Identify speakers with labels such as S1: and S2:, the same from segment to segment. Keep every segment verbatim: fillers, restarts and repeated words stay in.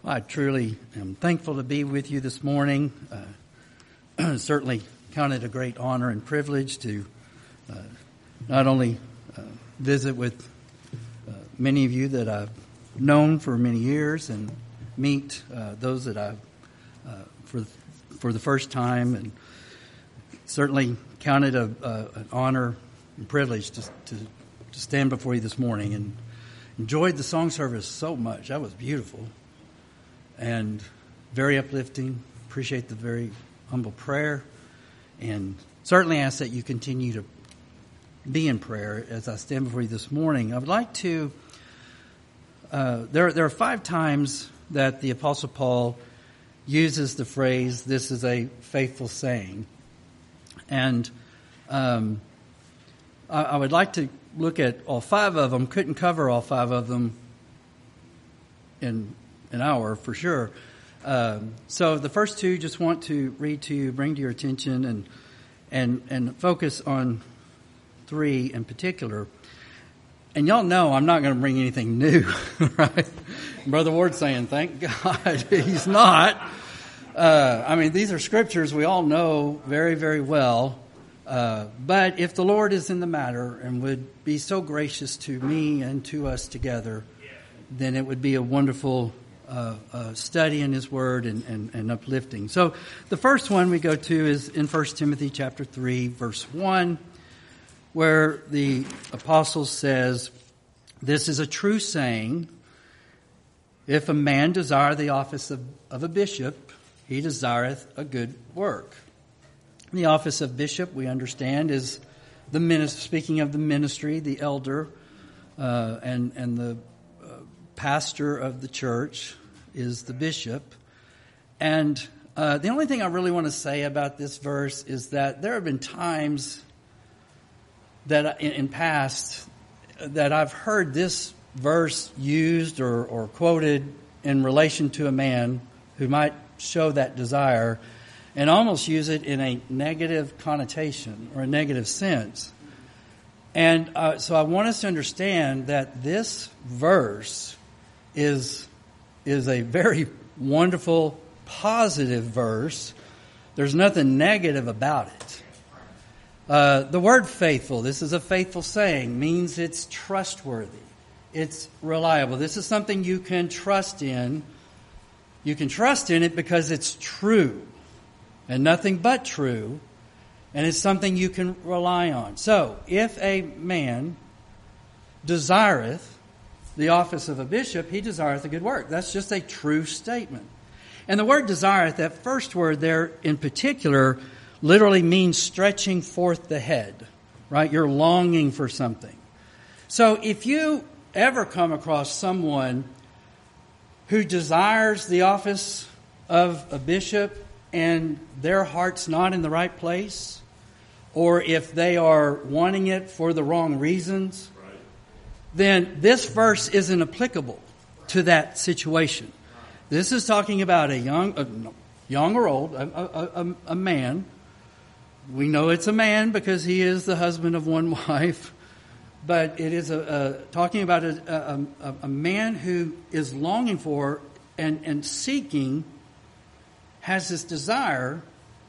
S1: I truly am thankful to be with you this morning. Uh, certainly count it a great honor and privilege to uh, not only uh, visit with uh, many of you that I've known for many years and meet uh, those that I've uh, for for the first time, and certainly count it a, a, an honor and privilege to, to to stand before you this morning, and enjoyed the song service so much. That was beautiful and very uplifting. Appreciate the very humble prayer, and certainly ask that you continue to be in prayer as I stand before you this morning. I would like to, uh, there, there are five times that the Apostle Paul uses the phrase, "This is a faithful saying." And um, I, I would like to look at all five of them. Couldn't cover all five of them in an hour for sure. Um, so the first two, just want to read to you, bring to your attention, and and and focus on three in particular. And y'all know I'm not going to bring anything new, right? Brother Ward's saying, "Thank God he's not." Uh, I mean, these are scriptures we all know very, very well. Uh, but if the Lord is in the matter and would be so gracious to me and to us together, then it would be a wonderful uh, uh, study in His Word and, and, and uplifting. So the first one we go to is in First Timothy chapter three, verse one, where the apostle says, "This is a true saying, if a man desire the office of, of a bishop, he desireth a good work." The office of bishop, we understand, is the minister, speaking of the ministry, the elder, uh, and and the uh, pastor of the church is the bishop. And uh, the only thing I really want to say about this verse is that there have been times that in, in past that I've heard this verse used or, or quoted in relation to a man who might show that desire, and almost use it in a negative connotation or a negative sense. And uh, so I want us to understand that this verse is is a very wonderful, positive verse. There's nothing negative about it. Uh, the word faithful, this is a faithful saying, means it's trustworthy. It's reliable. This is something you can trust in. You can trust in it because it's true. And nothing but true, and it's something you can rely on. So, if a man desireth the office of a bishop, he desireth a good work. That's just a true statement. And the word desireth, that first word there in particular, literally means stretching forth the head, right? You're longing for something. So, if you ever come across someone who desires the office of a bishop, and their heart's not in the right place, or if they are wanting it for the wrong reasons, right, then this verse isn't applicable to that situation. This is talking about a young, uh, no, young or old, a, a, a, a man. We know it's a man because he is the husband of one wife, but it is a, a talking about a, a, a man who is longing for and, and seeking, has this desire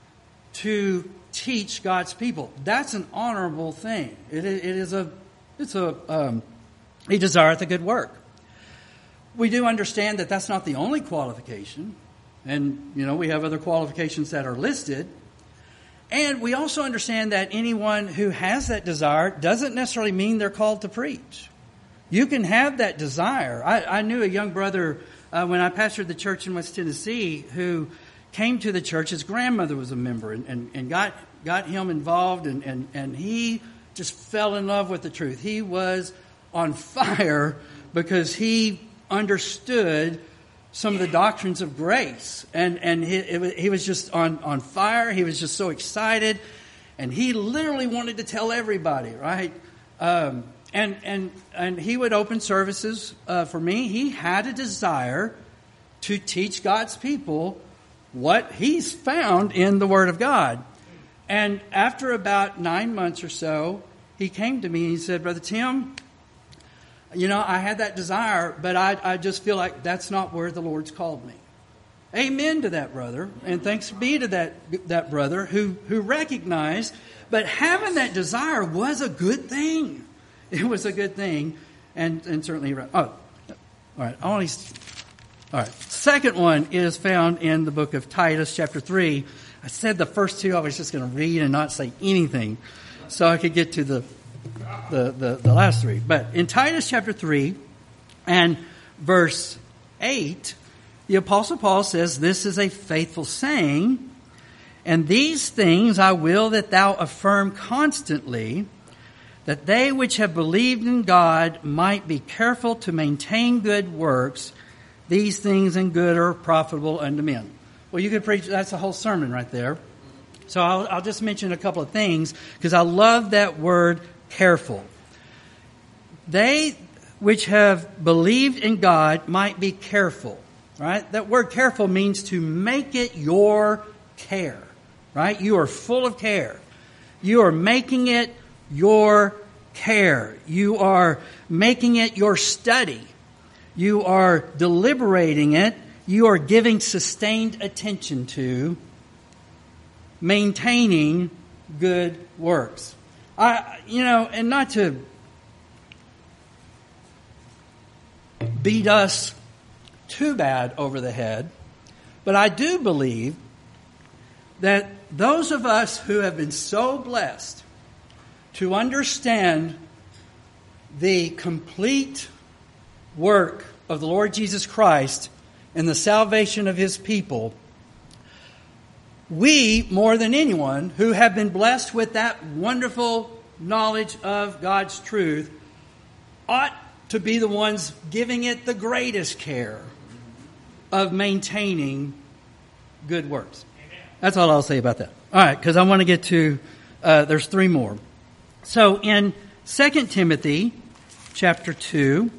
S1: to teach God's people. That's an honorable thing. It, it is a, it's a, um, he desireth a good work. We do understand that that's not the only qualification. And, you know, we have other qualifications that are listed. And we also understand that anyone who has that desire doesn't necessarily mean they're called to preach. You can have that desire. I, I knew a young brother uh, when I pastored the church in West Tennessee who came to the church. His grandmother was a member and, and, and got got him involved, and, and, and he just fell in love with the truth. He was on fire because he understood some of the doctrines of grace. And, and he, it, he was just on, on fire. He was just so excited. And he literally wanted to tell everybody, right? Um, and, and, and he would open services uh, for me. He had a desire to teach God's people what he's found in the Word of God. And after about nine months or so, he came to me and he said, "Brother Tim, You know, I had that desire, but I, I just feel like that's not where the Lord's called me. Amen to that brother, and thanks be to that that brother who, who recognized, but having that desire was a good thing. It was a good thing, and, and certainly, oh, all right, I only, all right. Second one is found in the book of Titus, chapter three. I said the first two I was just going to read and not say anything, so I could get to the the, the, the last three. But in Titus, chapter three, and verse eight, the Apostle Paul says, "This is a faithful saying, and these things I will that thou affirm constantly, that they which have believed in God might be careful to maintain good works. These things in good are profitable unto men." Well, you could preach, that's a whole sermon right there. So I'll, I'll just mention a couple of things, because I love that word, careful. They which have believed in God might be careful. Right? That word careful means to make it your care. Right? You are full of care. You are making it your care. You are making it your study. You are deliberating it. You are giving sustained attention to maintaining good works. I, you know, and not to beat us too bad over the head, but I do believe that those of us who have been so blessed to understand the complete work of the Lord Jesus Christ and the salvation of His people, we, more than anyone, who have been blessed with that wonderful knowledge of God's truth, ought to be the ones giving it the greatest care of maintaining good works. Amen. That's all I'll say about that. All right, because I want to get to, uh, there's three more. So in Second Timothy chapter two,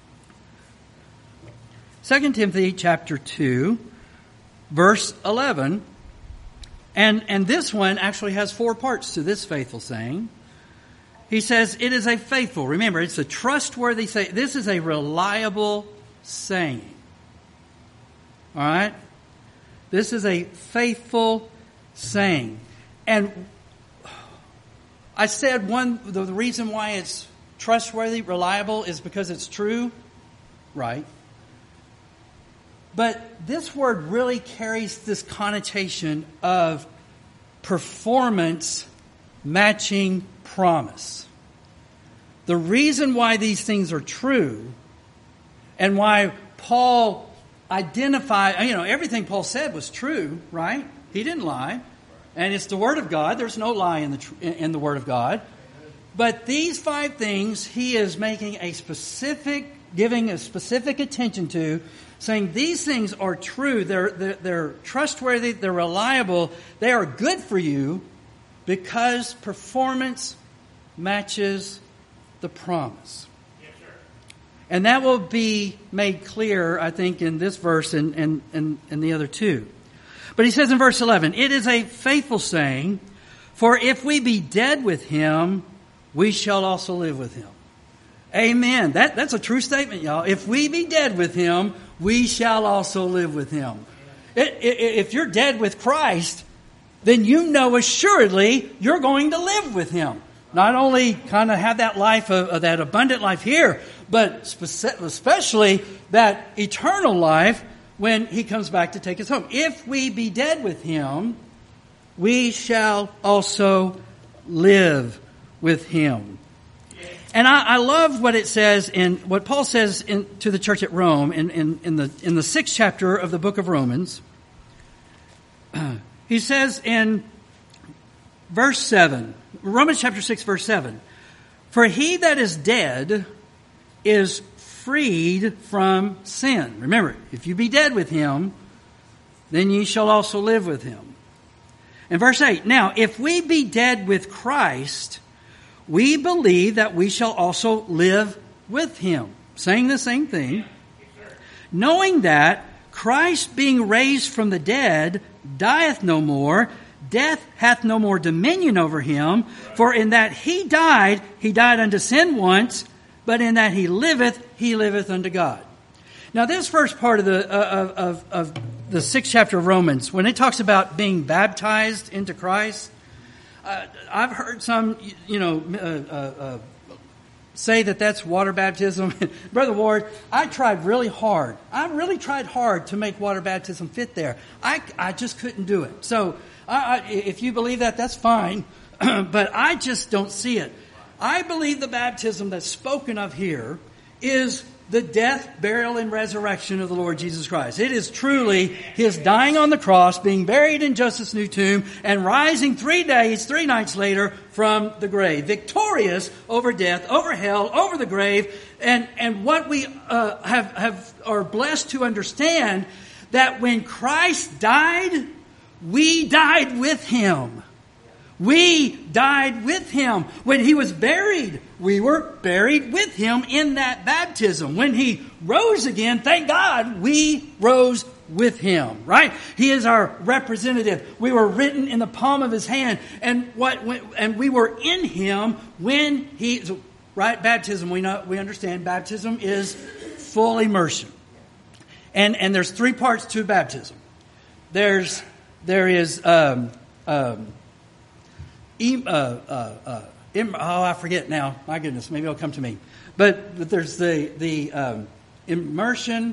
S1: Second Timothy chapter two, verse eleven, and, and this one actually has four parts to this faithful saying. He says, it is a faithful, remember, it's a trustworthy saying. This is a reliable saying. All right? This is a faithful saying. And I said one, the reason why it's trustworthy, reliable, is because it's true. Right? But this word really carries this connotation of performance matching promise. The reason why these things are true and why Paul identified, you know, everything Paul said was true, right? He didn't lie. And it's the Word of God. There's no lie in the in the Word of God. But these five things he is making a specific, giving a specific attention to, saying these things are true, they're, they're, they're trustworthy, they're reliable, they are good for you because performance matches the promise. Yes, sir. And that will be made clear, I think, in this verse and, and, and, and the other two. But he says in verse eleven, it is a faithful saying, for if we be dead with Him, we shall also live with Him. Amen. That, that's a true statement, y'all. If we be dead with Him, we shall also live with Him. It, it, if you're dead with Christ, then you know assuredly you're going to live with Him. Not only kind of have that life, of, of that abundant life here, but speci- especially that eternal life when He comes back to take us home. If we be dead with Him, we shall also live with Him. And I, I love what it says in what Paul says in, to the church at Rome in, in, in the in the sixth chapter of the book of Romans. He says in verse seven, Romans chapter six, verse seven, for he that is dead is freed from sin. Remember, if you be dead with Him, then ye shall also live with Him. And verse eight, now if we be dead with Christ, we believe that we shall also live with Him. Saying the same thing. Knowing that Christ being raised from the dead dieth no more, death hath no more dominion over Him. For in that He died, He died unto sin once, but in that he liveth, he liveth unto God. Now, this first part of the of, of, of the sixth chapter of Romans, when it talks about being baptized into Christ, uh, I've heard some, you know, uh, uh, uh, say that that's water baptism. Brother Ward, I tried really hard. I really tried hard to make water baptism fit there. I, I just couldn't do it. So I, I, if you believe that, that's fine. But I just don't see it. I believe the baptism that's spoken of here is the death, burial, and resurrection of the Lord Jesus Christ. It is truly His dying on the cross, being buried in Joseph's new tomb, and rising three days, three nights later from the grave. Victorious over death, over hell, over the grave. And, and what we uh, have, have are blessed to understand, that when Christ died, we died with Him. We died with Him. When He was buried, we were buried with Him in that baptism. When He rose again, thank God, we rose with Him, right? He is our representative. We were written in the palm of His hand, and what and we were in Him when He, right? Baptism, we know, we understand baptism is full immersion. And and there's three parts to baptism. There's there is um um Uh, uh, uh, im- oh, I forget now. My goodness, maybe it'll come to me. But, but there's the the um, immersion,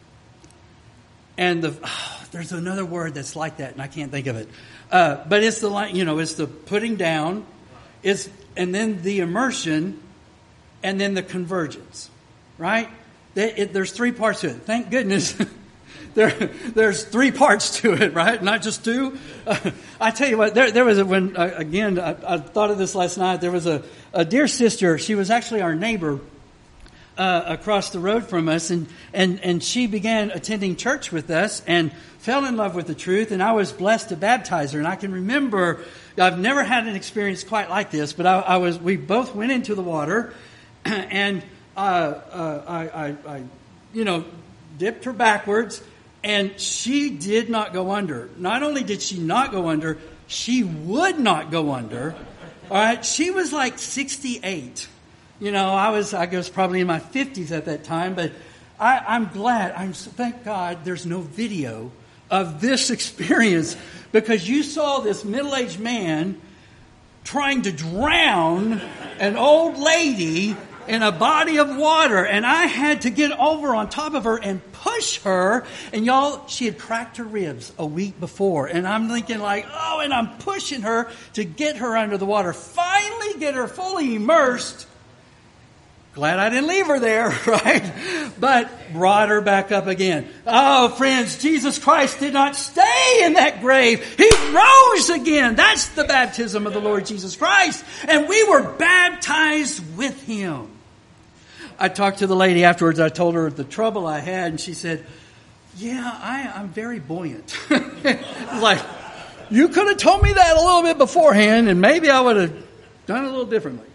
S1: and the oh, there's another word that's like that, and I can't think of it. Uh, but it's the you know it's the putting down, it's and then the immersion, and then the convergence, right? It, it, there's three parts to it. Thank goodness. There, there's three parts to it, right? Not just two. Uh, I tell you what, there, there was a, when, uh, again, I, I thought of this last night. There was a, a dear sister. She was actually our neighbor uh, across the road from us. And, and, and she began attending church with us and fell in love with the truth. And I was blessed to baptize her. And I can remember, I've never had an experience quite like this, but I, I was, we both went into the water and uh, uh, I, I, I, you know, dipped her backwards. And she did not go under. Not only did she not go under, she would not go under. All right, she was like sixty-eight. You know, I was I was probably in my fifties at that time. But I, I'm glad. I'm thank God there's no video of this experience, because you saw this middle-aged man trying to drown an old lady in a body of water, and I had to get over on top of her and push her. And y'all, she had cracked her ribs a week before, and I'm thinking like, oh, and I'm pushing her to get her under the water. Finally get her fully immersed. Glad I didn't leave her there, right? But brought her back up again. Oh, friends, Jesus Christ did not stay in that grave. He rose again. That's the baptism of the Lord Jesus Christ. And we were baptized with Him. I talked to the lady afterwards. I told her the trouble I had, and she said, yeah, I, I'm very buoyant. Like, you could have told me that a little bit beforehand, and maybe I would have done it a little differently.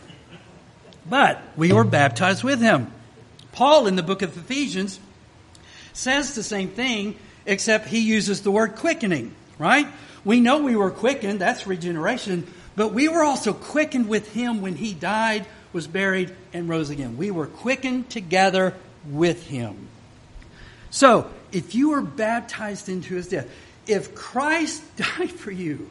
S1: But we were baptized with Him. Paul in the book of Ephesians says the same thing, except he uses the word quickening, right? We know we were quickened, that's regeneration, but we were also quickened with Him when He died, was buried, and rose again. We were quickened together with Him. So, if you were baptized into His death, if Christ died for you,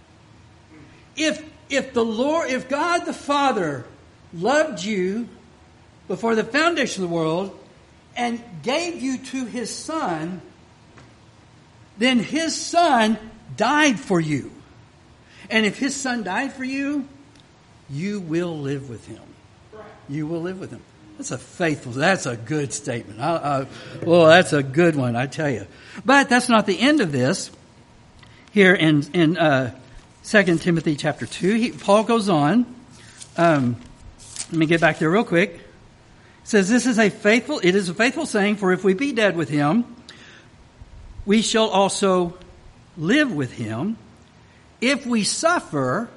S1: if if the Lord, if God the Father loved you before the foundation of the world and gave you to His Son, then His Son died for you. And if His Son died for you, you will live with Him. You will live with Him. That's a faithful, that's a good statement. I, I, well, that's a good one, I tell you. But that's not the end of this. Here in, in uh, Second Timothy chapter two, he, Paul goes on. Um, let me get back there real quick. It says, this is a faithful, it is a faithful saying, for if we be dead with Him, we shall also live with Him. If we suffer,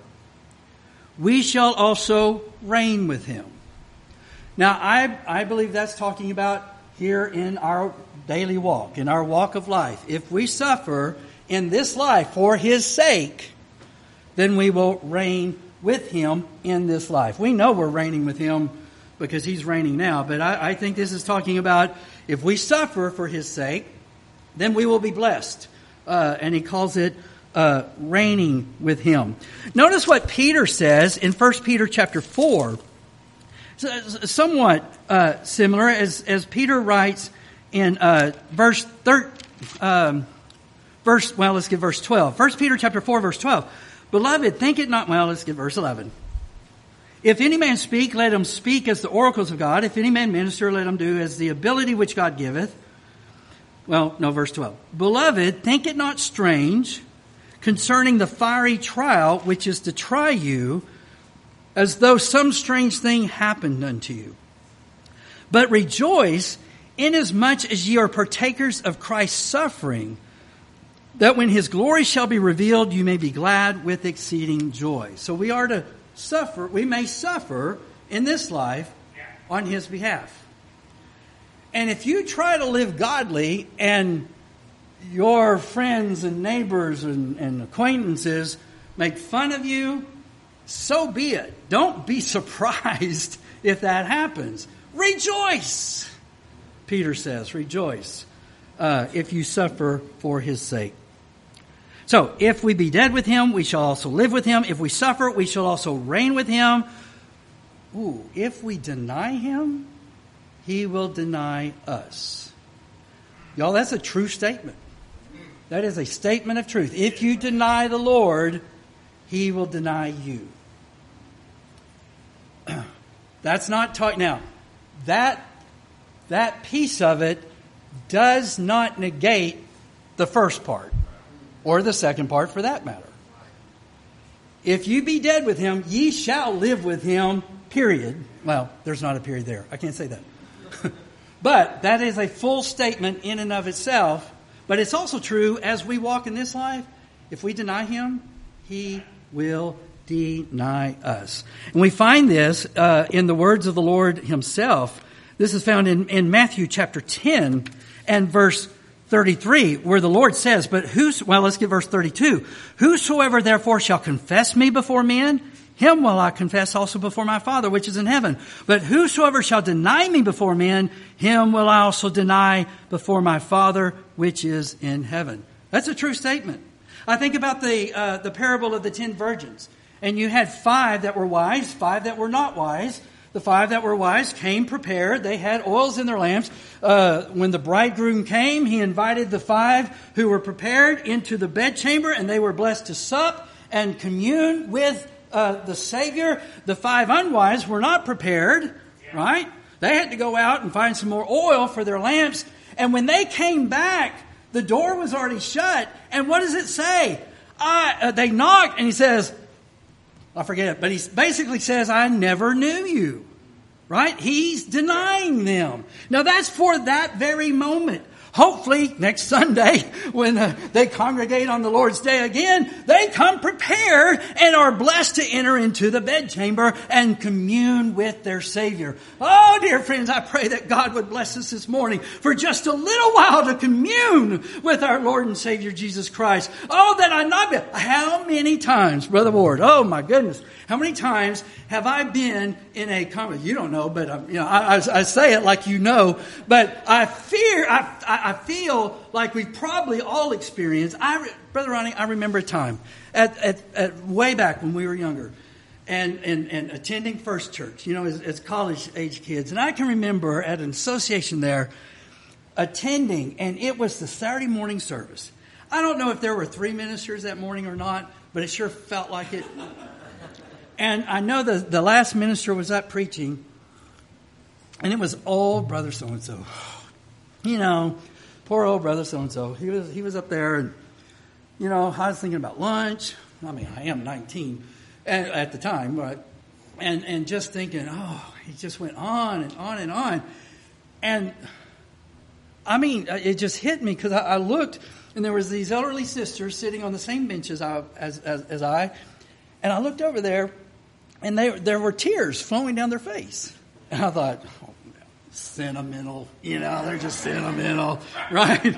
S1: we shall also reign with Him. Now, I, I believe that's talking about here in our daily walk, in our walk of life. If we suffer in this life for His sake, then we will reign with Him in this life. We know we're reigning with Him because he's reigning now. But I, I think this is talking about if we suffer for his sake, then we will be blessed. Uh, and he calls it uh, reigning with him. Notice what Peter says in First Peter chapter four. Somewhat uh, similar as, as Peter writes in uh, verse thirteen. Um, verse, well, let's get verse twelve. First Peter chapter four, verse twelve. Beloved, think it not, well, let's get verse eleven. If any man speak, let him speak as the oracles of God. If any man minister, let him do as the ability which God giveth. Well, no, verse twelve. Beloved, think it not strange concerning the fiery trial which is to try you, as though some strange thing happened unto you. But rejoice, inasmuch as ye are partakers of Christ's suffering, that when his glory shall be revealed, you may be glad with exceeding joy. So we are to suffer, we may suffer in this life on his behalf. And if you try to live godly and your friends and neighbors and, and acquaintances make fun of you, so be it. Don't be surprised if that happens. Rejoice, Peter says, rejoice uh, if you suffer for his sake. So, if we be dead with him, we shall also live with him. If we suffer, we shall also reign with him. Ooh, if we deny him, he will deny us. Y'all, that's a true statement. That is a statement of truth. If you deny the Lord, he will deny you. That's not talk now. That that piece of it does not negate the first part or the second part for that matter. If you be dead with him, ye shall live with him, period. Well, there's not a period there. I can't say that. But that is a full statement in and of itself. But it's also true as we walk in this life. If we deny him, he will deny us. And we find this uh, in the words of the Lord himself. This is found in, in Matthew chapter ten and verse thirty-three, where the Lord says, but who's, well, let's get verse thirty-two. Whosoever therefore shall confess me before men, him will I confess also before my Father which is in heaven. But whosoever shall deny me before men, him will I also deny before my Father which is in heaven. That's a true statement. I think about the uh, the parable of the ten virgins. And you had five that were wise, five that were not wise. The five that were wise came prepared. They had oils in their lamps. Uh, when the bridegroom came, he invited the five who were prepared into the bedchamber, and they were blessed to sup and commune with uh, the Savior. The five unwise were not prepared, right? They had to go out and find some more oil for their lamps. And when they came back, the door was already shut. And what does it say? I, uh, they knocked, and he says, I forget it, but he basically says, I never knew you. Right? He's denying them. Now that's for that very moment. Hopefully next Sunday when uh, they congregate on the Lord's Day again, they come prepared and are blessed to enter into the bedchamber and commune with their Savior. Oh, dear friends, I pray that God would bless us this morning for just a little while to commune with our Lord and Savior Jesus Christ. Oh, that I not be. How many times, Brother Ward? Oh, my goodness. How many times have I been in a conference? You don't know, but um, you know, I, I, I say it like you know. But I fear, I, I, I feel like we've probably all experienced. I, Brother Ronnie, I remember a time at, at, at way back when we were younger, and and, and attending First Church. You know, as, as college age kids, and I can remember at an association there attending, and it was the Saturday morning service. I don't know if there were three ministers that morning or not, but it sure felt like it. And I know the, the last minister was up preaching, and it was old Brother so-and-so. You know, poor old Brother so-and-so. He was he was up there, and, you know, I was thinking about lunch. I mean, I am nineteen at, at the time, right? And, and just thinking, oh, he just went on and on and on. And, I mean, it just hit me because I, I looked, and there was these elderly sisters sitting on the same bench as I, as, as, as I and I looked over there, and they, there were tears flowing down their face. And I thought, oh, sentimental, you know, they're just sentimental, right?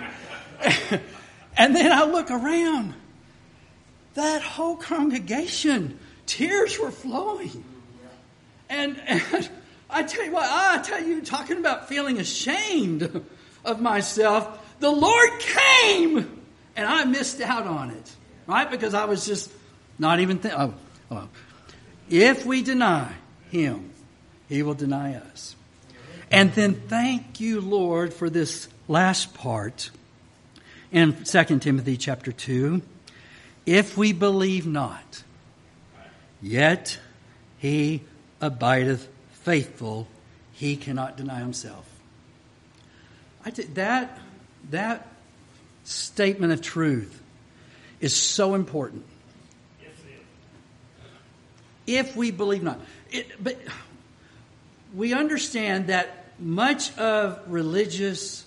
S1: And then I look around. That whole congregation, tears were flowing. And, and I tell you what, I tell you, talking about feeling ashamed of myself, the Lord came and I missed out on it, right? Because I was just not even thinking. Oh, oh. If we deny Him, He will deny us. And then thank you, Lord, for this last part in Second Timothy chapter two. If we believe not, yet He abideth faithful, He cannot deny Himself. I t- that, that statement of truth is so important. If we believe not. It, but we understand that much of religious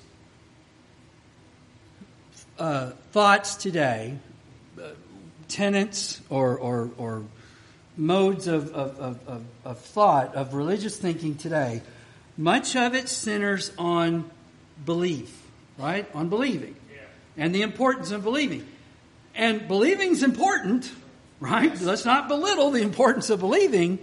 S1: uh, thoughts today, uh, tenets or, or, or modes of, of, of, of thought, of religious thinking today, much of it centers on belief, right? On believing. Yeah. And the importance of believing. And believing is important, right? Yes. Let's not belittle the importance of believing.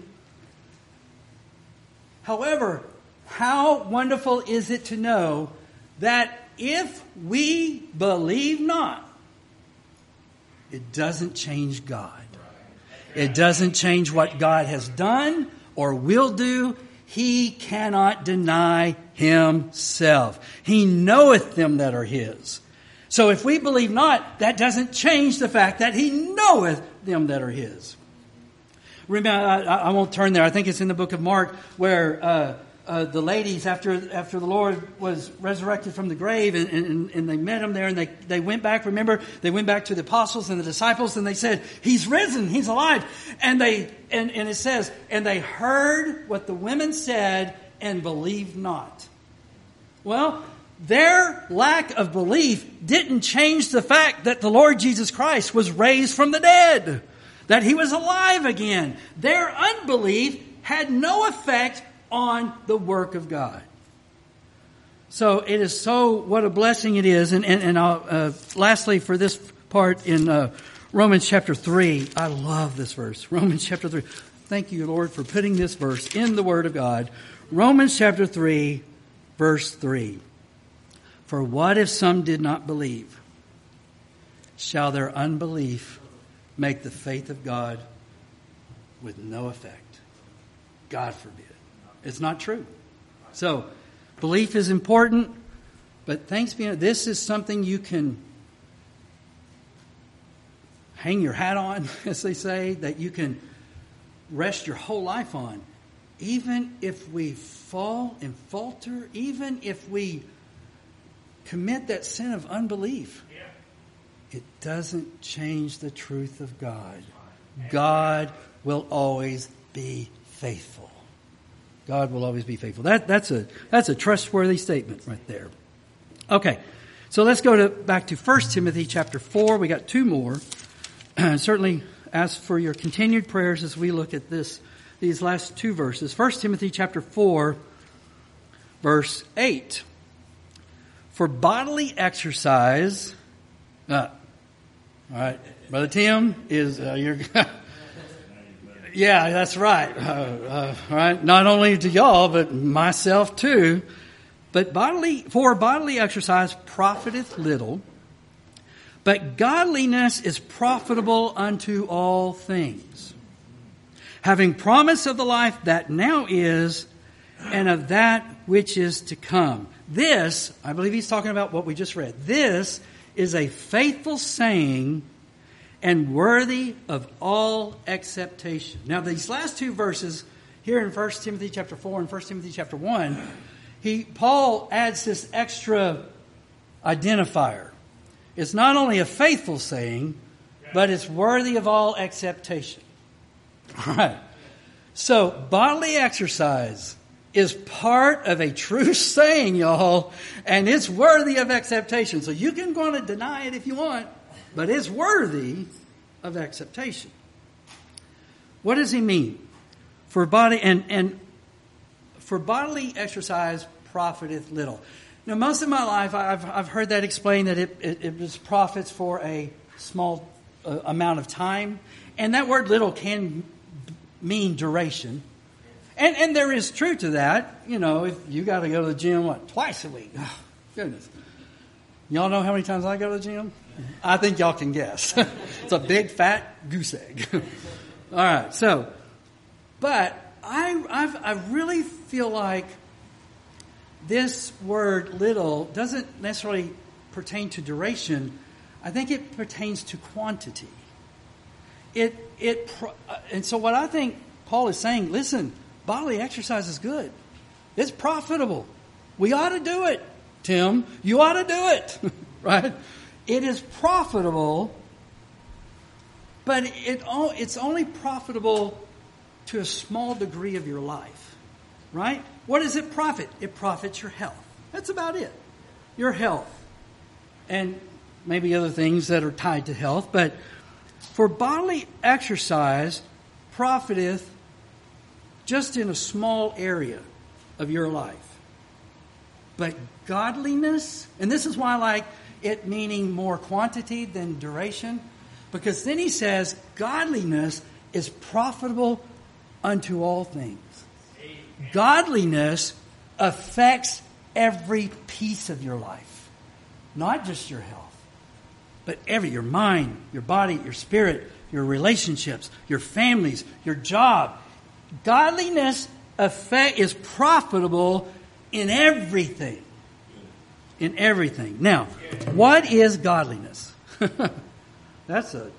S1: However, how wonderful is it to know that if we believe not, it doesn't change God. It doesn't change what God has done or will do. He cannot deny Himself. He knoweth them that are His. So if we believe not, that doesn't change the fact that He knoweth them that are His. Remember, I, I won't turn there. I think it's in the book of Mark where uh, uh, the ladies, after after the Lord was resurrected from the grave, and, and, and they met Him there, and they, they went back. Remember, they went back to the apostles and the disciples, and they said, He's risen, He's alive. And they and, and it says, and they heard what the women said and believed not. Well, their lack of belief didn't change the fact that the Lord Jesus Christ was raised from the dead, that He was alive again. Their unbelief had no effect on the work of God. So it is so, what a blessing it is. And, and, and I'll, uh, lastly, for this part in uh, Romans chapter three, I love this verse. Romans chapter three. Thank you, Lord, for putting this verse in the Word of God. Romans chapter three, verse three. For what if some did not believe? Shall their unbelief make the faith of God with no effect? God forbid. It's not true. So, belief is important, but thanks be, this is something you can hang your hat on, as they say, that you can rest your whole life on. Even if we fall and falter, even if we commit that sin of unbelief, it doesn't change the truth of God. God will always be faithful. God will always be faithful. That, that's a that's a trustworthy statement right there. Okay, so let's go to back to First Timothy chapter four. We got two more. Certainly ask for your continued prayers as we look at this these last two verses. First Timothy chapter four, verse eight. For bodily exercise, uh, all right, Brother Tim is uh, your. Yeah, that's right. Uh, uh, right. Not only to y'all, but myself too. But bodily, for bodily exercise profiteth little, but godliness is profitable unto all things, having promise of the life that now is, and of that which is to come. This, I believe he's talking about what we just read. This is a faithful saying and worthy of all acceptation. Now, these last two verses here in First Timothy chapter four and First Timothy chapter one, he Paul adds this extra identifier. It's not only a faithful saying, but it's worthy of all acceptation. All right. So, bodily exercise is part of a true saying, y'all, and it's worthy of acceptation. So you can go on and deny it if you want, but it's worthy of acceptation. What does he mean? For body and, and for bodily exercise profiteth little. Now, most of my life, I've I've heard that explained that it it, it was profits for a small uh, amount of time, and that word "little" can mean duration. And and there is truth to that. You know, if you got to go to the gym, what, twice a week? Oh, goodness. Y'all know how many times I go to the gym? I think y'all can guess. It's a big, fat goose egg. All right, so, but I I've, I really feel like this word little doesn't necessarily pertain to duration. I think it pertains to quantity. It it and so what I think Paul is saying, listen, bodily exercise is good. It's profitable. We ought to do it, Tim. You ought to do it, right? It is profitable, but it it's only profitable to a small degree of your life, right? What does it profit? It profits your health. That's about it. Your health. And maybe other things that are tied to health. But for bodily exercise profiteth just in a small area of your life. But godliness, and this is why I like it meaning more quantity than duration, because then he says godliness is profitable unto all things. Godliness affects every piece of your life, not just your health, but every, your mind, your body, your spirit, your relationships, your families, your job. Godliness affect, is profitable in everything. In everything. Now, what is godliness? That's a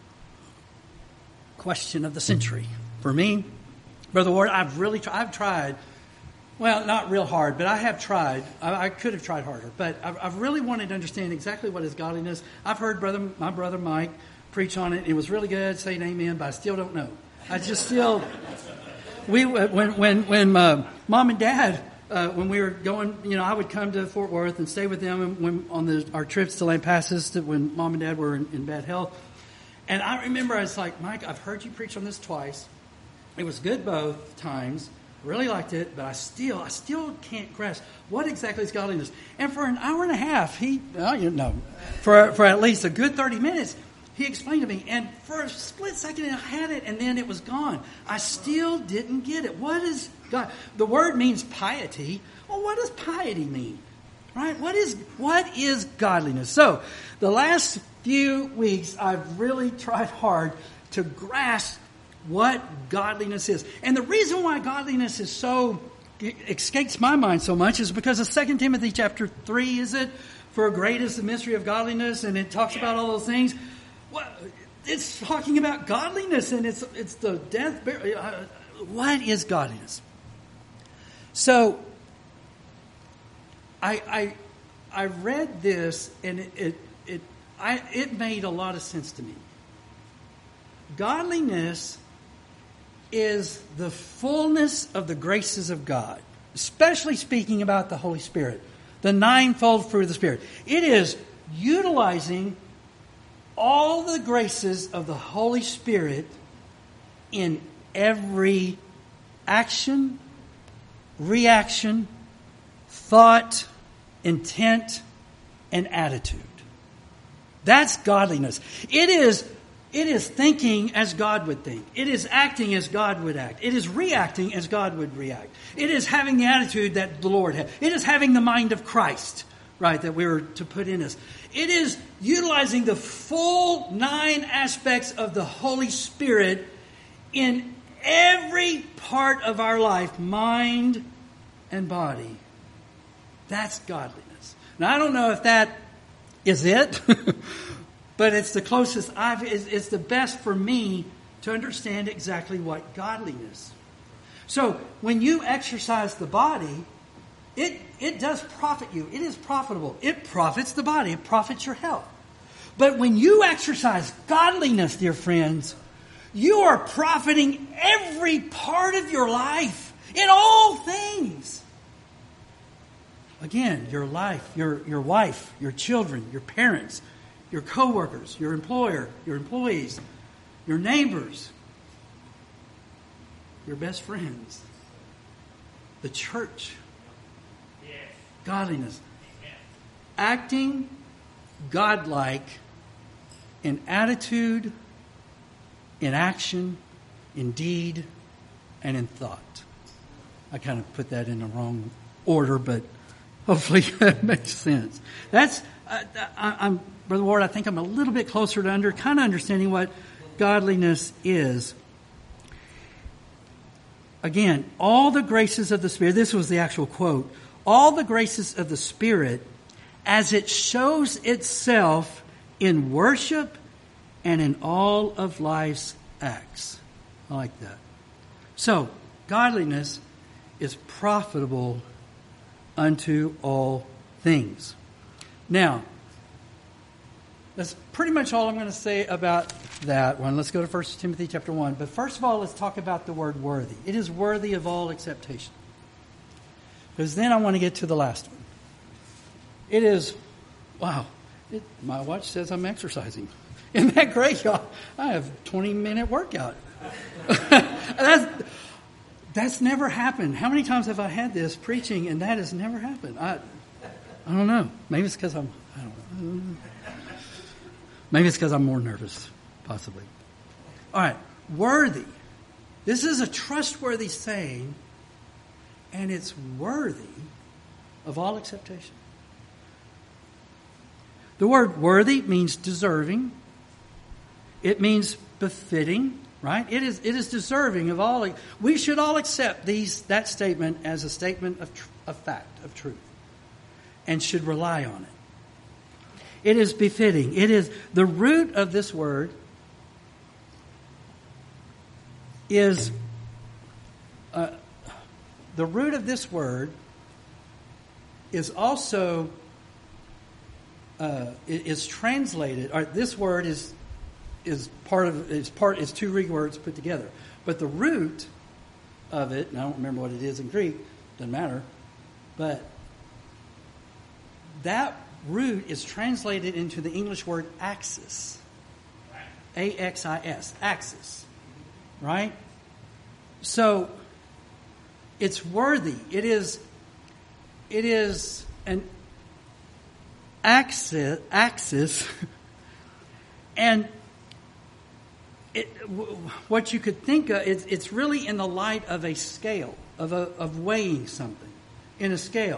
S1: question of the century. For me, Brother Ward, I've really tried, I've tried, well, not real hard, but I have tried. I, I could have tried harder, but I've, I've really wanted to understand exactly what is godliness. I've heard brother, my brother Mike preach on it. It was really good, saying amen, but I still don't know. I just still, we when when when uh, Mom and Dad, uh, when we were going, you know, I would come to Fort Worth and stay with them when on the, our trips to Lampasas to when Mom and Dad were in, in bad health. And I remember I was like, Mike, I've heard you preach on this twice. It was good both times. Really liked it, but I still, I still can't grasp what exactly is godliness. And for an hour and a half, he, well, you know, for for at least a good thirty minutes, he explained to me. And for a split second, I had it, and then it was gone. I still didn't get it. What is God? The word means piety. Well, what does piety mean? Right? What is what is godliness? So, the last few weeks, I've really tried hard to grasp what godliness is. And the reason why godliness is so, escapes my mind so much is because of Second Timothy chapter three, is it? For great is the mystery of godliness, and it talks about all those things. Well, it's talking about godliness, and it's it's the death, burial. Uh, what is godliness? So, I I I read this, and it it it, I, it made a lot of sense to me. Godliness is the fullness of the graces of God, especially speaking about the Holy Spirit, the ninefold fruit of the Spirit. It is utilizing all the graces of the Holy Spirit in every action, reaction, thought, intent, and attitude. That's godliness. It is It is thinking as God would think. It is acting as God would act. It is reacting as God would react. It is having the attitude that the Lord had. It is having the mind of Christ, right, that we were to put in us. It is utilizing the full nine aspects of the Holy Spirit in every part of our life, mind and body. That's godliness. Now, I don't know if that is it. But it's the closest I've, it's, it's the best for me to understand exactly what godliness. So when you exercise the body, it, it does profit you. It is profitable. It profits the body. It profits your health. But when you exercise godliness, dear friends, you are profiting every part of your life in all things. Again, your life, your, your wife, your children, your parents, your coworkers, your employer, your employees, your neighbors, your best friends, the church, yes. Godliness, yes. Acting godlike in attitude, in action, in deed, and in thought. I kind of put that in the wrong order, but hopefully that makes sense. That's, uh, I, I'm, Brother Ward, I think I'm a little bit closer to under, kind of understanding what godliness is. Again, all the graces of the Spirit, this was the actual quote, all the graces of the Spirit as it shows itself in worship and in all of life's acts. I like that. So, godliness is profitable unto all things. Now, that's pretty much all I'm going to say about that one. Let's go to First Timothy chapter one. But first of all, let's talk about the word worthy. It is worthy of all acceptation. Because then I want to get to the last one. It is, wow, it, my watch says I'm exercising. Isn't that great, y'all? I have a twenty-minute workout. that's, that's never happened. How many times have I had this preaching and that has never happened? I I don't know. Maybe it's because I'm, I don't know. Maybe it's because I'm more nervous, possibly. All right, worthy. This is a trustworthy saying, and it's worthy of all acceptation. The word worthy means deserving. It means befitting, right? It is it is deserving of all. We should all accept these that statement as a statement of, tr- of fact, of truth, and should rely on it. It is befitting. It is the root of this word is uh, the root of this word is also uh, is translated. Or this word is is part of is part is two Greek words put together, but the root of it, and I don't remember what it is in Greek. Doesn't matter, but that root is translated into the English word axis. A X I S. Axis. Right? So, it's worthy. It is, it is an axis, axis and it, what you could think of, it's, it's really in the light of a scale, of, a, of weighing something in a scale.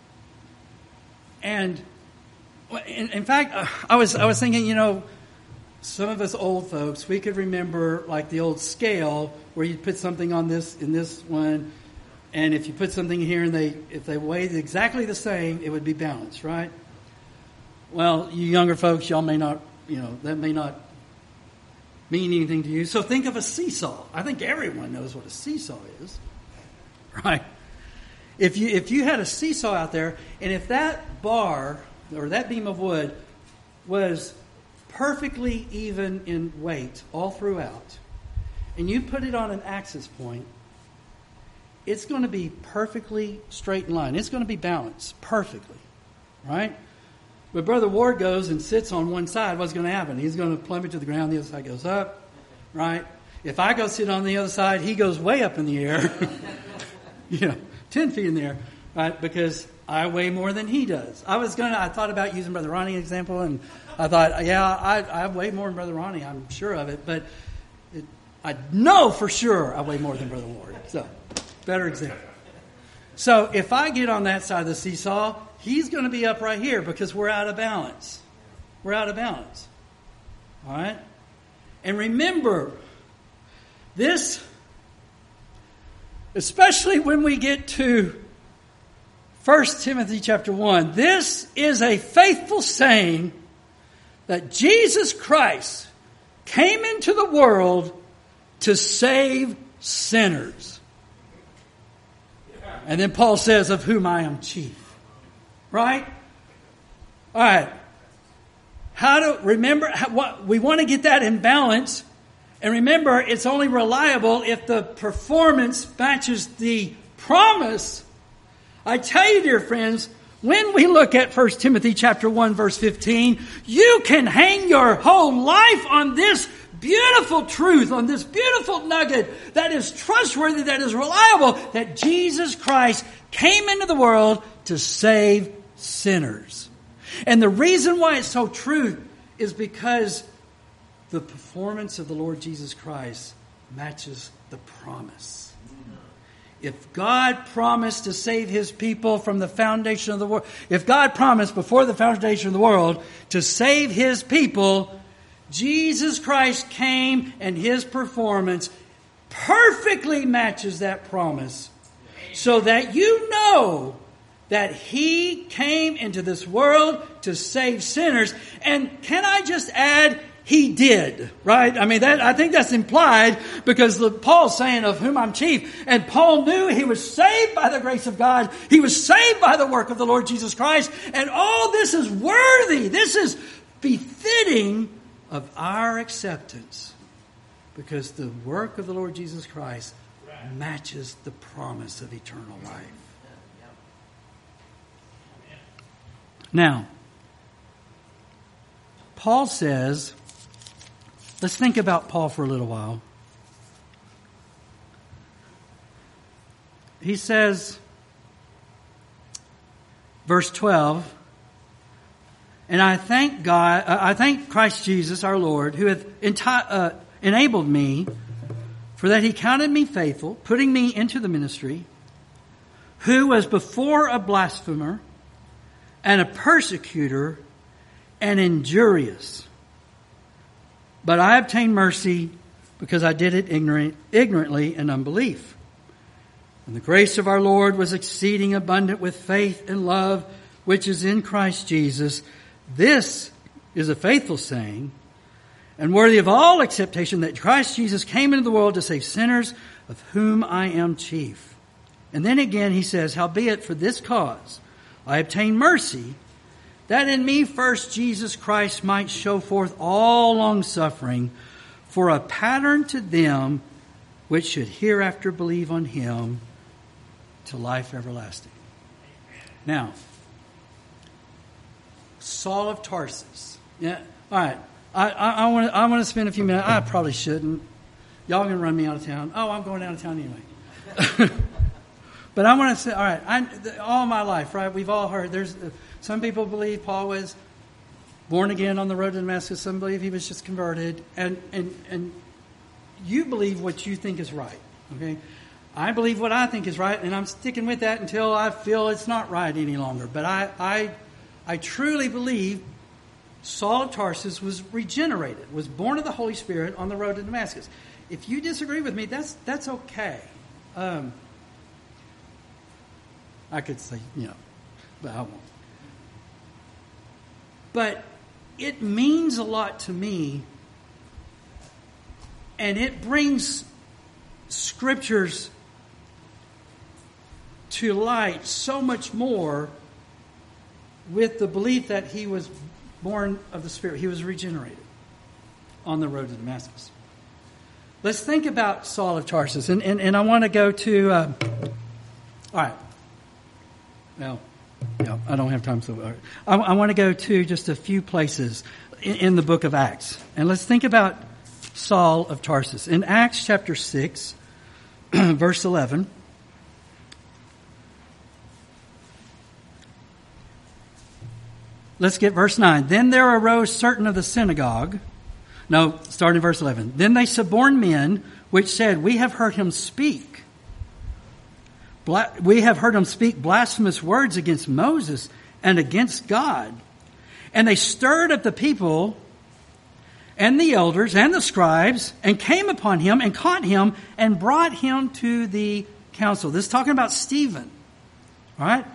S1: And In, in fact, I was I was thinking, you know, some of us old folks, we could remember like the old scale where you put something on this in this one, and if you put something here and they if they weighed exactly the same, it would be balanced, right? Well, you younger folks, y'all may not, you know, that may not mean anything to you. So think of a seesaw. I think everyone knows what a seesaw is, right? If you if you had a seesaw out there, and if that bar or that beam of wood was perfectly even in weight all throughout, and you put it on an axis point, it's going to be perfectly straight in line. It's going to be balanced perfectly, right? But Brother Ward goes and sits on one side, what's going to happen? He's going to plummet to the ground, the other side goes up, right? If I go sit on the other side, he goes way up in the air, you know, ten feet in the air, right? Because I weigh more than he does. I was gonna. I thought about using Brother Ronnie example, and I thought, yeah, I, I weigh more than Brother Ronnie. I'm sure of it, but it, I know for sure I weigh more than Brother Ward. So, better example. So, if I get on that side of the seesaw, he's going to be up right here because we're out of balance. We're out of balance. All right, and remember this, especially when we get to First Timothy chapter one, this is a faithful saying that Jesus Christ came into the world to save sinners. And then Paul says, of whom I am chief. Right? All right. How to remember, how, what, we want to get that in balance. And remember, it's only reliable if the performance matches the promise. I tell you, dear friends, when we look at First Timothy chapter one, verse fifteen, you can hang your whole life on this beautiful truth, on this beautiful nugget that is trustworthy, that is reliable, that Jesus Christ came into the world to save sinners. And the reason why it's so true is because the performance of the Lord Jesus Christ matches the promise. If God promised to save His people from the foundation of the world, if God promised before the foundation of the world to save His people, Jesus Christ came and His performance perfectly matches that promise. So that you know that He came into this world to save sinners. And can I just add, He did, right? I mean, that, I think that's implied because the, Paul's saying of whom I'm chief. And Paul knew he was saved by the grace of God. He was saved by the work of the Lord Jesus Christ. And all this is worthy. This is befitting of our acceptance because the work of the Lord Jesus Christ matches the promise of eternal life. Now, Paul says, let's think about Paul for a little while. He says, verse twelve, and I thank God, uh, I thank Christ Jesus our Lord, who hath enti- uh, enabled me, for that He counted me faithful, putting me into the ministry, who was before a blasphemer, and a persecutor, and injurious. But I obtained mercy because I did it ignorant, ignorantly in unbelief. And the grace of our Lord was exceeding abundant with faith and love, which is in Christ Jesus. This is a faithful saying, and worthy of all acceptation, that Christ Jesus came into the world to save sinners, of whom I am chief. And then again he says, howbeit for this cause I obtained mercy, that in me first Jesus Christ might show forth all long-suffering, for a pattern to them which should hereafter believe on Him to life everlasting. Now, Saul of Tarsus. Yeah, all right. I, I, I want to I want to spend a few minutes. I probably shouldn't. Y'all gonna run me out of town. Oh, I'm going out of town anyway. But I want to say, all right, I, all my life, right, we've all heard, there's uh, some people believe Paul was born again on the road to Damascus. Some believe he was just converted. And, and, and you believe what you think is right, okay? I believe what I think is right, and I'm sticking with that until I feel it's not right any longer. But I, I, I truly believe Saul of Tarsus was regenerated, was born of the Holy Spirit on the road to Damascus. If you disagree with me, that's that's okay. Um, I could say, you know, but I won't. But it means a lot to me, and it brings scriptures to light so much more with the belief that he was born of the Spirit. He was regenerated on the road to Damascus. Let's think about Saul of Tarsus, and, and, and I want to go to, uh, all right. Well, yeah, I don't have time, so right. I, I want to go to just a few places in, in the book of Acts. And let's think about Saul of Tarsus. In Acts chapter six, verse eleven, let's get verse nine. Then there arose certain of the synagogue. No, starting in verse eleven. Then they suborned men, which said, We have heard him speak. We have heard him speak blasphemous words against Moses and against God. And they stirred up the people and the elders and the scribes and came upon him and caught him and brought him to the council. This is talking about Stephen. All right?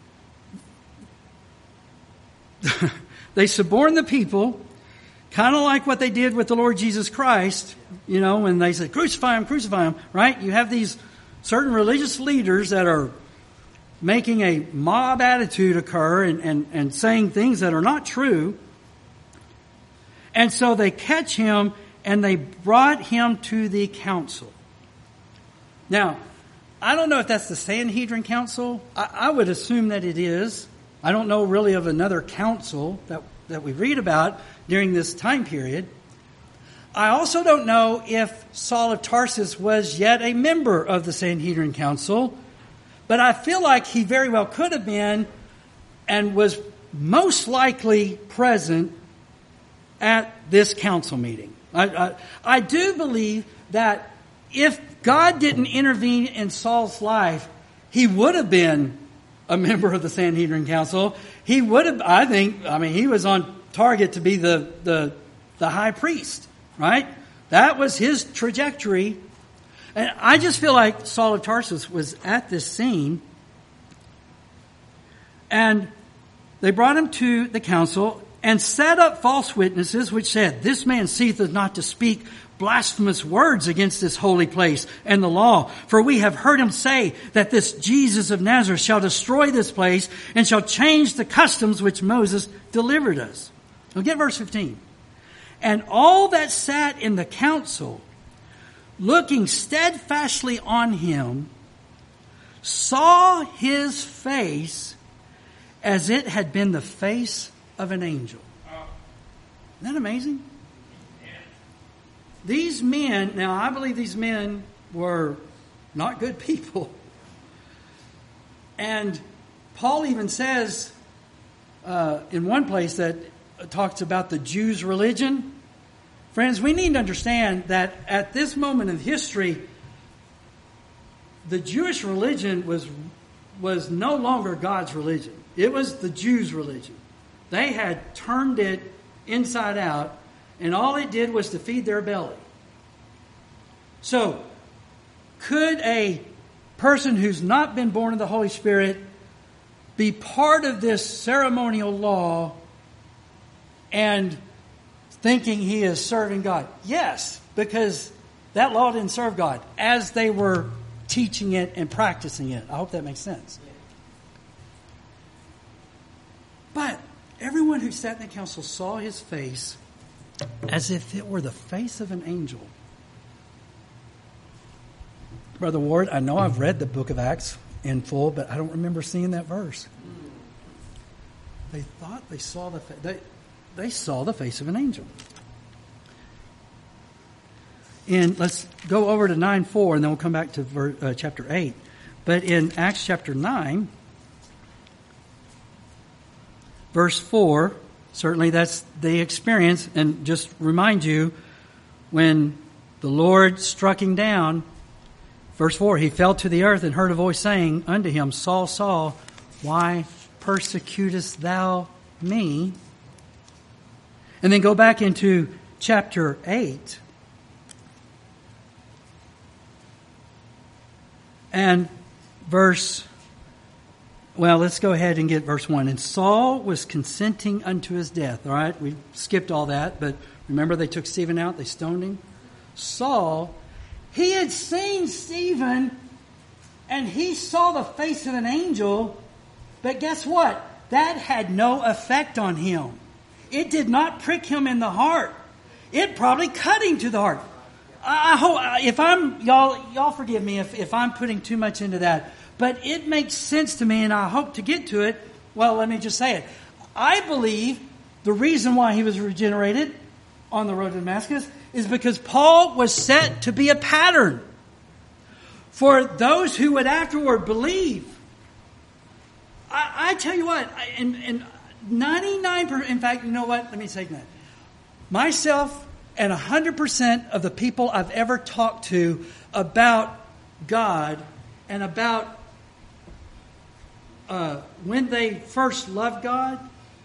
S1: They suborned the people, kind of like what they did with the Lord Jesus Christ, you know, when they said, crucify him, crucify him, right? You have these certain religious leaders that are making a mob attitude occur and, and, and saying things that are not true. And so they catch him and they brought him to the council. Now, I don't know if that's the Sanhedrin Council. I, I would assume that it is. I don't know really of another council that, that we read about during this time period. I also don't know if Saul of Tarsus was yet a member of the Sanhedrin Council, but I feel like he very well could have been and was most likely present at this council meeting. I, I, I do believe that if God didn't intervene in Saul's life, he would have been a member of the Sanhedrin Council. He would have, I think, I mean, he was on target to be the, the, the high priest, right? That was his trajectory. And I just feel like Saul of Tarsus was at this scene, and they brought him to the council and set up false witnesses, which said, "This man ceaseth not to speak blasphemous words against this holy place and the law. For we have heard him say that this Jesus of Nazareth shall destroy this place and shall change the customs which Moses delivered us." Now get verse fifteen. "And all that sat in the council, looking steadfastly on him, saw his face as it had been the face of an angel." Isn't that amazing? These men, now I believe these men were not good people. And Paul even says uh, in one place that talks about the Jews' religion. Friends, we need to understand that at this moment of history, the Jewish religion was was no longer God's religion. It was the Jews' religion. They had turned it inside out, and all it did was to feed their belly. So, could a person who's not been born of the Holy Spirit be part of this ceremonial law and thinking he is serving God? Yes, because that law didn't serve God as they were teaching it and practicing it. I hope that makes sense. But everyone who sat in the council saw his face as if it were the face of an angel. Brother Ward, I know I've read the book of Acts in full, but I don't remember seeing that verse. They thought they saw the fa- they they saw the face of an angel. And let's go over to nine four, and then we'll come back to ver, uh, chapter eight. But in Acts chapter nine, verse four, certainly that's the experience. And just remind you, when the Lord struck him down, verse four, he fell to the earth and heard a voice saying unto him, Saul, Saul, why persecutest thou me? And then go back into chapter eight. And verse, well, let's go ahead and get verse one. And Saul was consenting unto his death. All right, we skipped all that, but remember they took Stephen out, they stoned him. Saul, he had seen Stephen, and he saw the face of an angel, but guess what? That had no effect on him. It did not prick him in the heart. It probably cut him to the heart. I hope, if I'm, y'all, y'all forgive me if, if I'm putting too much into that, but it makes sense to me, and I hope to get to it. Well, let me just say it. I believe the reason why he was regenerated on the road to Damascus is because Paul was set to be a pattern for those who would afterward believe. I, I tell you what, and, and ninety-nine percent, in fact, you know what? Let me say that. Myself and one hundred percent of the people I've ever talked to about God and about uh, when they first loved God,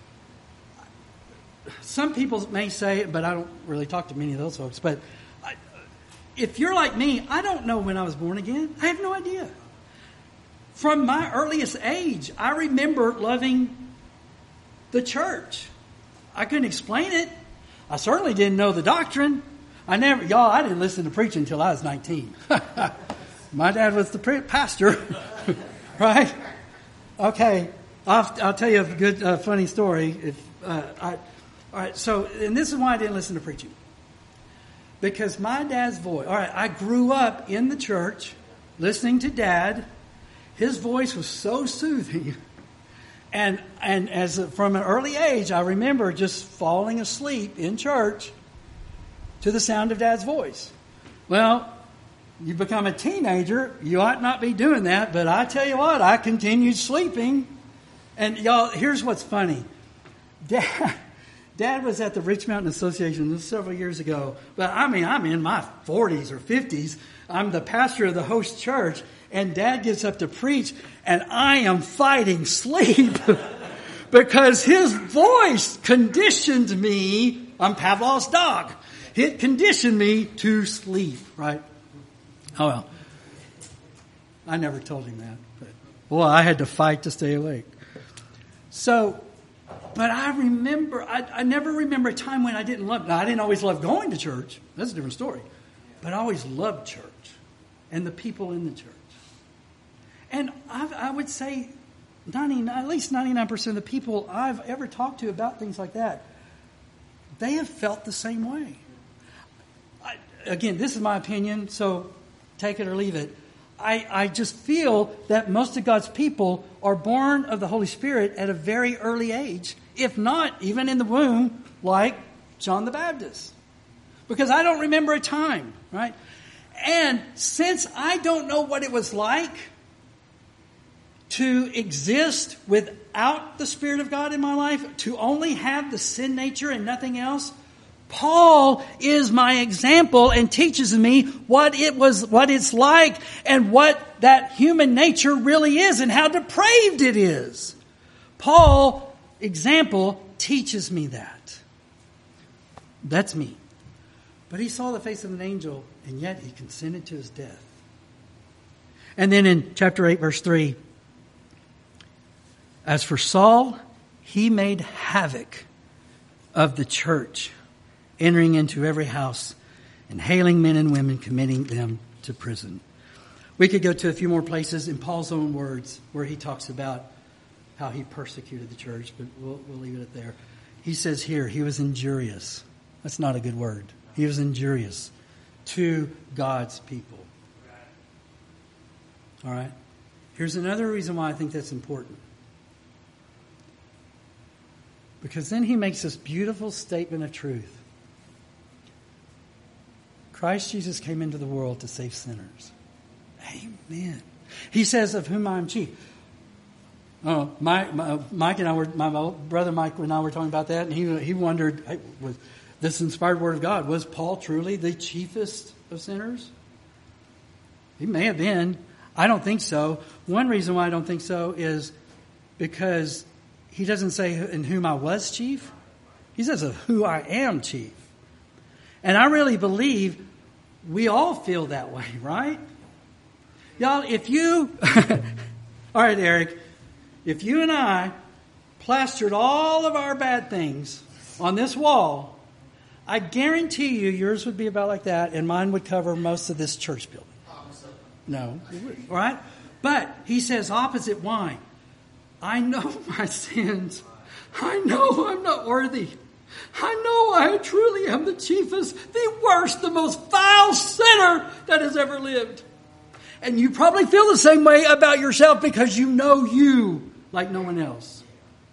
S1: some people may say, but I don't really talk to many of those folks, but I, if you're like me, I don't know when I was born again. I have no idea. From my earliest age, I remember loving the church. I couldn't explain it. I certainly didn't know the doctrine. I never, y'all, I didn't listen to preaching until I was nineteen. My dad was the pastor, right? Okay, I'll, I'll tell you a good, uh, funny story. If uh, I, all right, so, and this is why I didn't listen to preaching. Because my dad's voice, all right, I grew up in the church listening to Dad. His voice was so soothing. And and as a, from an early age, I remember just falling asleep in church to the sound of Dad's voice. Well, you become a teenager, you ought not be doing that, but I tell you what, I continued sleeping. And y'all, here's what's funny. Dad, Dad was at the Rich Mountain Association this several years ago. But I mean, I'm in my forties or fifties. I'm the pastor of the host church, and Dad gets up to preach, and I am fighting sleep because his voice conditioned me. I'm Pavlov's dog. It conditioned me to sleep, right? Oh, well. I never told him that. But, well, I had to fight to stay awake. So, but I remember, I, I never remember a time when I didn't love, now I didn't always love going to church. That's a different story. But I always loved church and the people in the church. And I, I would say ninety-nine, at least ninety-nine percent of the people I've ever talked to about things like that, they have felt the same way. I, again, this is my opinion, so take it or leave it. I, I just feel that most of God's people are born of the Holy Spirit at a very early age, if not even in the womb, like John the Baptist. Because I don't remember a time, right? And since I don't know what it was like to exist without the Spirit of God in my life, to only have the sin nature and nothing else, Paul is my example and teaches me what it was, what it's like and what that human nature really is and how depraved it is. Paul, example, teaches me that. That's me. But he saw the face of an angel, and yet he consented to his death. And then in chapter eight, verse three, as for Saul, he made havoc of the church, entering into every house and hailing men and women, committing them to prison. We could go to a few more places in Paul's own words where he talks about how he persecuted the church, but we'll, we'll leave it there. He says here, he was injurious. That's not a good word. He was injurious to God's people. All right? Here's another reason why I think that's important. Because then he makes this beautiful statement of truth. Christ Jesus came into the world to save sinners. Amen. He says, of whom I am chief. Oh, my, my, Mike and I were, my brother Mike and I were talking about that, and he he wondered, hey, was this inspired word of God, was Paul truly the chiefest of sinners? He may have been. I don't think so. One reason why I don't think so is because he doesn't say in whom I was chief. He says of who I am chief. And I really believe we all feel that way, right? Y'all, if you... all right, Eric. If you and I plastered all of our bad things on this wall, I guarantee you yours would be about like that, and mine would cover most of this church building. No. All right? But he says opposite wine. I know my sins. I know I'm not worthy. I know I truly am the chiefest, the worst, the most vile sinner that has ever lived. And you probably feel the same way about yourself because you know you like no one else.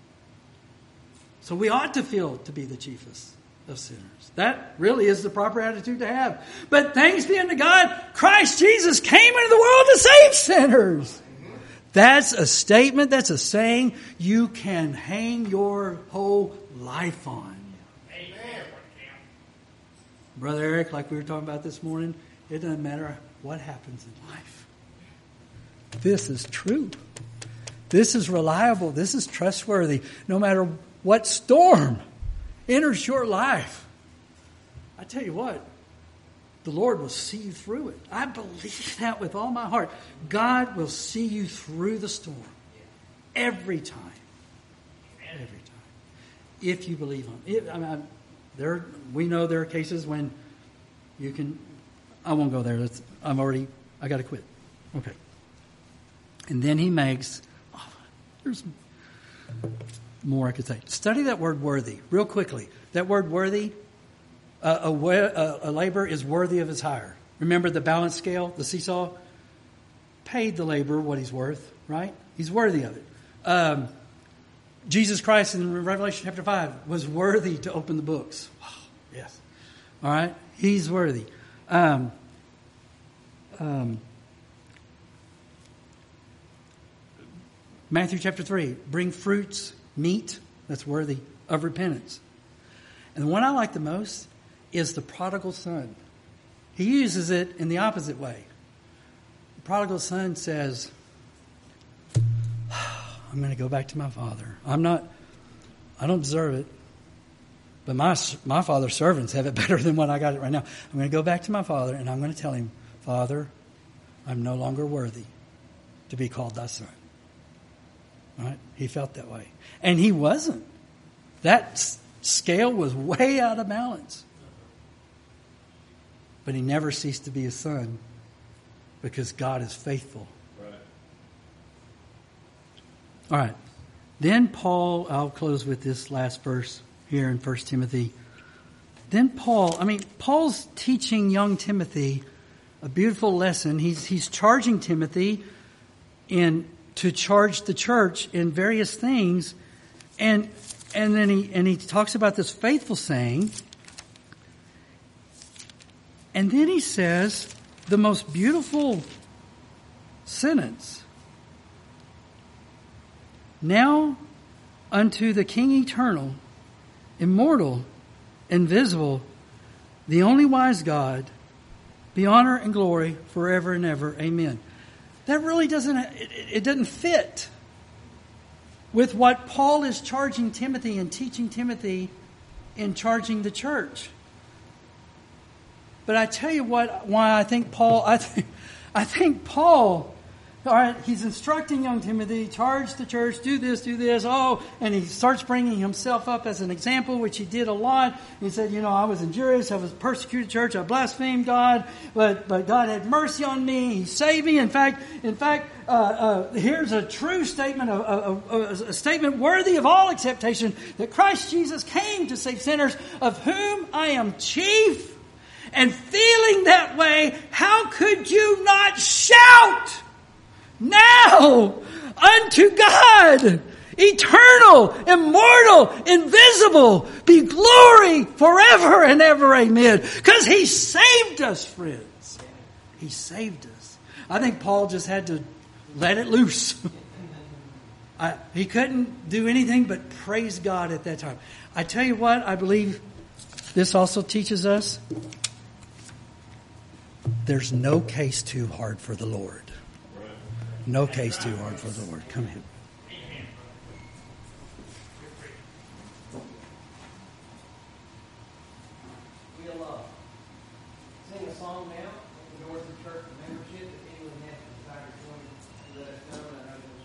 S1: So we ought to feel to be the chiefest of sinners. That really is the proper attitude to have. But thanks be unto God, Christ Jesus came into the world to save sinners. That's a statement, that's a saying you can hang your whole life on. Amen. Brother Eric, like we were talking about this morning, it doesn't matter what happens in life. This is true. This is reliable. This is trustworthy. No matter what storm enters your life, I tell you what, the Lord will see you through it. I believe that with all my heart. God will see you through the storm. Every time. Every time. If you believe on it. I mean, there, we know there are cases when you can... I won't go there. Let's, I'm already... I got to quit. Okay. And then he makes... Oh, there's more I could say. Study that word worthy real quickly. That word worthy... Uh, a, a, a laborer is worthy of his hire. Remember the balance scale, the seesaw? Paid the laborer what he's worth, right? He's worthy of it. Um, Jesus Christ in Revelation chapter five was worthy to open the books. Oh, yes. All right? He's worthy. Um, um, Matthew chapter three, bring fruits, meat, that's worthy of repentance. And the one I like the most is the prodigal son. He uses it in the opposite way. The prodigal son says, I'm going to go back to my father. I'm not, I don't deserve it. But my my father's servants have it better than what I got it right now. I'm going to go back to my father and I'm going to tell him, Father, I'm no longer worthy to be called thy son. Right? He felt that way. And he wasn't. That s- scale was way out of balance. But he never ceased to be a son because God is faithful.
S2: Right.
S1: All right. Then Paul, I'll close with this last verse here in First Timothy. Then Paul, I mean, Paul's teaching young Timothy a beautiful lesson. He's he's charging Timothy in to charge the church in various things, and and then he and he talks about this faithful saying, and then he says the most beautiful sentence. Now unto the King eternal, immortal, invisible, the only wise God, be honor and glory forever and ever. Amen. That really doesn't, it, it doesn't fit with what Paul is charging Timothy and teaching Timothy in charging the church. But I tell you what, why I think Paul, I think, I think Paul, all right, he's instructing young Timothy, charge the church, do this, do this. Oh, and he starts bringing himself up as an example, which he did a lot. He said, you know, I was injurious, I was persecuted church, I blasphemed God, but but God had mercy on me. He saved me. In fact, in fact, uh, uh, here's a true statement, a, a, a, a statement worthy of all acceptation, that Christ Jesus came to save sinners, of whom I am chief. And feeling that way, how could you not shout? Now unto God, eternal, immortal, invisible, be glory forever and ever. Amen. Because He saved us, friends. He saved us. I think Paul just had to let it loose. I, he couldn't do anything but praise God at that time. I tell you what, I believe this also teaches us there's no case too hard for the Lord. No case too hard for the Lord. Come in.
S3: We'll uh, sing a song now. Open doors of church membership. If anyone has a desire to join, let us know. I know